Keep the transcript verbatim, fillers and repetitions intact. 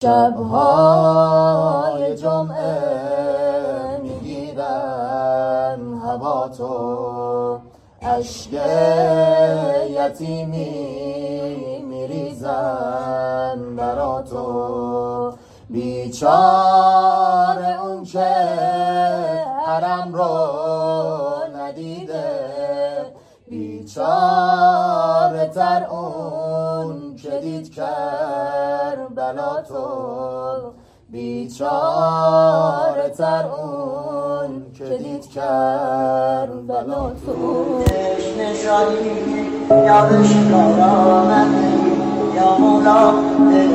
شبهای جمعه میگیرن هوا تو، اشک یتیمی میریزن برا تو. بیچاره اون که حرم رو ندیده، بیچاره تر اون که دید کربلا تو، بیچاره تر اون که دید کربلا تو. نشانی یا بشکارانه یا مولا